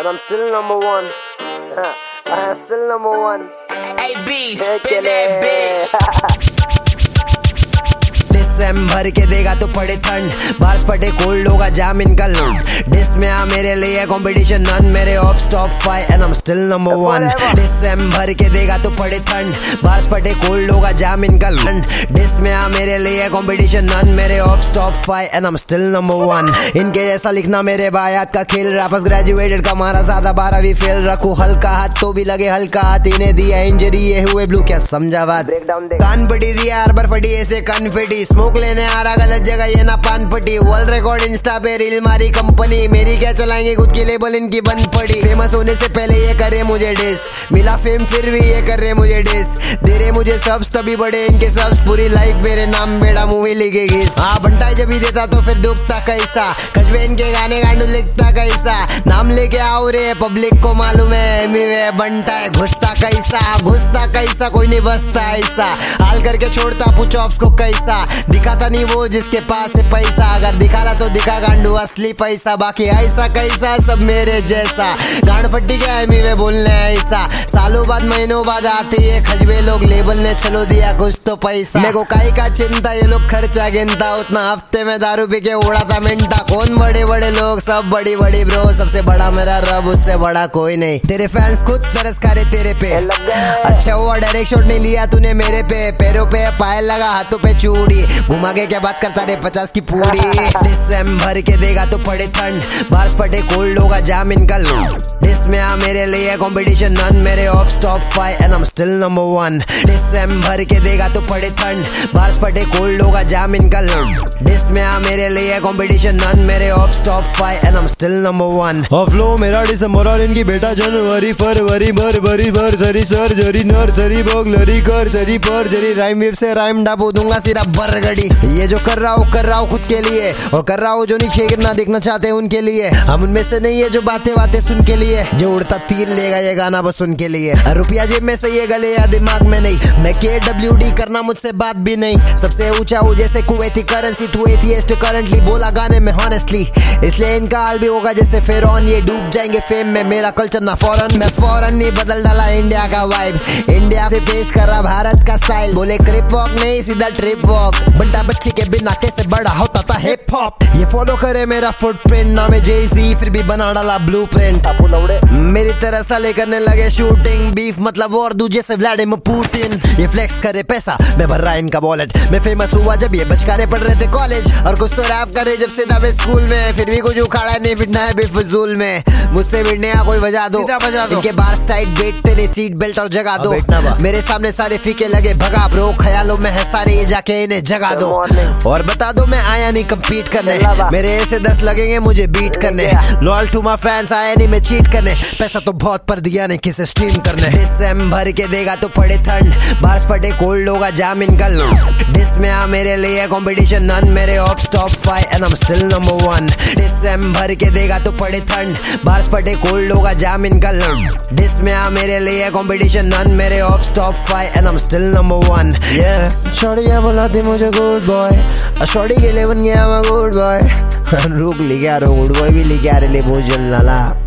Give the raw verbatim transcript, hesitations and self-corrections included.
and I'm still number one. I am still number one. A B, spin that bitch. भर के देगा तो पड़े ठंड, बार्स पटे कोल्ड होगा जामिन का लूट। डिस में आ मेरे लिए कंपटीशन नन, मेरे ops top five and I am still number one. Diss भर के देगा तो पड़े ठंड, बार्स पटे कोल्ड होगा जामिन का लूट। डिस में आ मेरे लिए कंपटीशन नन, मेरे ops top five and I am still number one. इनके जैसा लिखना मेरे बायात का खेल, रैपर्स ग्रेजुएटेड का मारा ज्यादा बारहवीं फेल। रखू हल्का हाथ तो भी लगे हल्का हाथ, इन्हें दिया इंजरी ये हुए ब्लू, क्या समझा बात? कान पटी दिया हार्बर फटी ऐसे कन्फेटी, स्मोक लेने आ रहा गलत जगह ये ना पान पटी। वर्ल्ड रिकॉर्ड इंस्टा पे रील मारी कंपनी, मेरी क्या चलाएंगे खुद की लेबल इनकी बंद पड़ी। फेमस होने से पहले ये करे मुझे डिस, मिला फेम फिर भी ये कर रहे मुझे डिस। दे रहे मुझे सब्स तभी बड़े इनके सब्स, पूरी लाइफ मेरे नाम बेड़ा मूवी लिखेगी। हाँ बंटा जब ही देता तो फिर दुखता कैसा, खजबे इनके गाने गांडू लिखता कैसा। नाम लेके आओ रे पब्लिक को मालूम है वे बंटा है, घुसता कैसा घुसता कैसा कोई नहीं बसता ऐसा। हाल करके छोड़ता पूछो ऑप्स को कैसा, दिखाता नहीं वो जिसके पास है पैसा। अगर दिखा रहा तो दिखा गांडू असली पैसा, बाकी ऐसा कैसा सब मेरे जैसा। गांड फट्टी क्या है मीवे बोलने ऐसा, सालों बाद महीनों बाद आते ये खजबे लोग, लेबल ने चलो दिया कुछ तो पैसा। मेरे को काई का चिंता ये लोग खर्चा गिनता, उतना हफ्ते में दारू पी के उड़ाता मिनटा। कौन बड़े बड़े लोग सब बड़ी बड़ी ब्रो, सबसे बड़ा मेरा रब उससे बड़ा कोई नहीं। तेरे फैंस खुद तरस करे तेरे पे, अच्छा हुआ डायरेक्ट शॉट नहीं लिया तूने मेरे पे। पैरों पे पायल लगा हाथों पे चूड़ी, घुमा के क्या बात करता रे पचास की पूरी। डिस भर के देगा तो पड़े ठंड, बार्स पटे कोल्ड होगा जामिन का लूट। डिस में आ मेरे लिए कंपटीशन नन, मेरे ops top five and I am still number one. Diss भर के देगा तो पड़े ठंड, बार्स पटे कोल्ड होगा जामिन का लूट। डिस में आ मेरे लिए कंपटीशन नन, मेरे ops top five and I am still number one. Flow मेरा दिसंबर और इनकी बेटा जनवरी फरवरी भरभरी भरसरी सर्जरी नर्सरी बगलरी करसरी परजरी। राइम वेव से राइम डाबू दूंगा सीधा बरगड़ी। ये जो कर रहा हूँ कर रहा हूँ खुद के लिए, और कर रहा हूँ जो नीचे गिरना देखना चाहते हैं उनके लिए। हम उनमें से नहीं है जो बातें बातें सुन के लिए, जो उड़ता तीर लेगा ये गाना बस उनके लिए। रुपया जेब में से ये गले या दिमाग में नहीं, मैं के डब्ल्यू डी करना मुझसे बात भी नहीं। सबसे ऊंचा हूँ जैसे कुवैती करेंसी, तू एथियस्ट करंटली बोला गाने में हॉनेस्टली, इसलिए इनका हाल भी होगा जैसे फेरॉन। ये डूब जाएंगे फेम में, मेरा कल्चर ना फॉरन। मैं फॉरन नहीं बदल डाला इंडिया का वाइब, इंडिया से पेश कर रहा भारत का स्टाइल। बोले क्रिप वॉक नहीं सीधा ट्रिप वॉक, बंटा बच्ची के बिना कैसे बड़ा होता था हिप हॉप। ये फॉलो करे मेरा फुटप्रिंट, नाम है जेसी फिर भी बना डाला ब्लूप्रिंट। मेरी तरह साले करने लगे शूटिंग, बीफ मतलब और दूजे से व्लादिमीर पुतिन। ये फ्लेक्स करे पैसा मैं भर रहा इनका वॉलेट, मैं फेमस हुआ जब ये बचकारे पढ़ रहे थे कॉलेज, और कुछ तो रैप करे जब से दबे स्कूल में। फिर भी कुछ उखाड़ा नहीं पिटना है बेफजूल में, मुझसे भिड़ने का कोई वजह दो, बजा दो। इनके बार्स टाइट बैठते नहीं, सीट बेल्ट और जगा दो। मेरे सामने सारे फीके लगे भगा ब्रो, ख्यालों में है सारे ये जाके इन्हें जगा दो। और बता दो मैं आया नहीं कम्पीट करने, मेरे ऐसे दस लगेंगे मुझे बीट करने। लॉयल टू माय फैंस आया नहीं मैं चीट करने, पैसा तो बहुत पर दिया नहीं किसे स्ट्रीम करने। डिस भर के देगा तो पड़े ठंड, बार्स पटे कोल्ड होगा जामिन का लूट। डिस में आ मेरे लिए कंपटीशन नन, मेरे ops top five and I am still number one. Diss भर के देगा तो पड़े ठंड, बार्स पटे कोल्ड होगा जामिन का लूट। डिस में आ मेरे लिए कंपटीशन नन, मेरे ops top five and I am still number one. Yeah, शॉर्टियाँ बुलाती मुझे गुड बॉय, शॉर्टी के लिए बन गया मैं गुड बॉय। रुक लिखा रो गुड बॉय भी लिखा रे ले भोजन लाला।